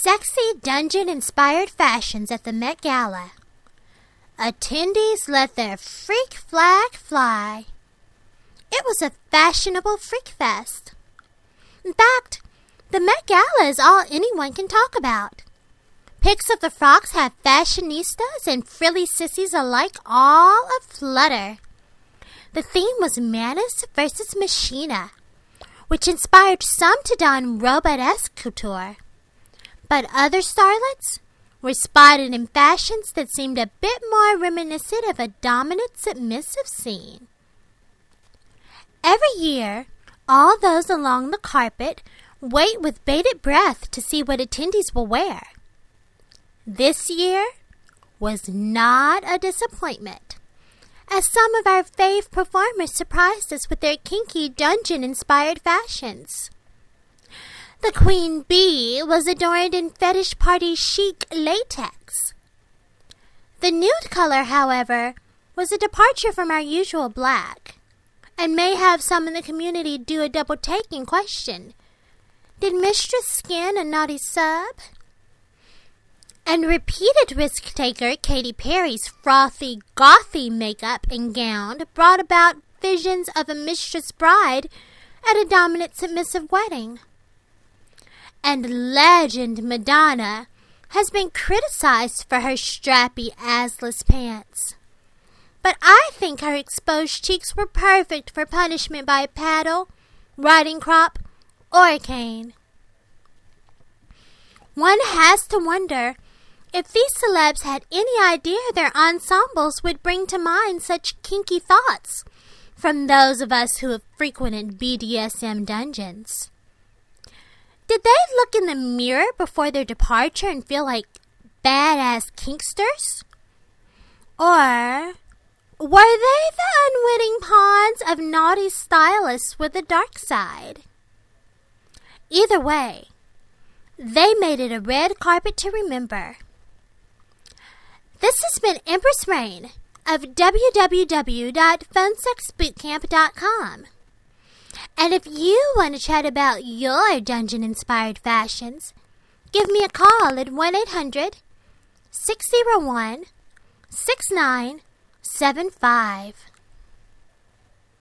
Sexy dungeon-inspired fashions at the Met Gala. Attendees let their freak flag fly. It was a fashionable freak fest. In fact, the Met Gala is all anyone can talk about. Pics of the frocks have fashionistas and frilly sissies alike all aflutter. The theme was Manus versus Machina, which inspired some to don robot-esque couture. But other starlets were spotted in fashions that seemed a bit more reminiscent of a dominant submissive scene. Every year, all those along the carpet wait with bated breath to see what attendees will wear. This year was not a disappointment, as some of our fave performers surprised us with their kinky dungeon-inspired fashions. The Queen Bee was adorned in fetish party chic latex. The nude color, however, was a departure from our usual black, and may have some in the community do a double take and question, did Mistress skin a naughty sub? And repeated risk-taker Katy Perry's frothy, gothy makeup and gown brought about visions of a mistress bride at a dominant submissive wedding. And legend Madonna has been criticized for her strappy assless pants. But I think her exposed cheeks were perfect for punishment by a paddle, riding crop, or a cane. One has to wonder if these celebs had any idea their ensembles would bring to mind such kinky thoughts from those of us who have frequented BDSM dungeons. Did they look in the mirror before their departure and feel like badass kinksters? Or were they the unwitting pawns of naughty stylists with a dark side? Either way, they made it a red carpet to remember. This has been Empress Rain of www.phonsexbootcamp.com. And if you want to chat about your dungeon-inspired fashions, give me a call at 1-800-601-6975.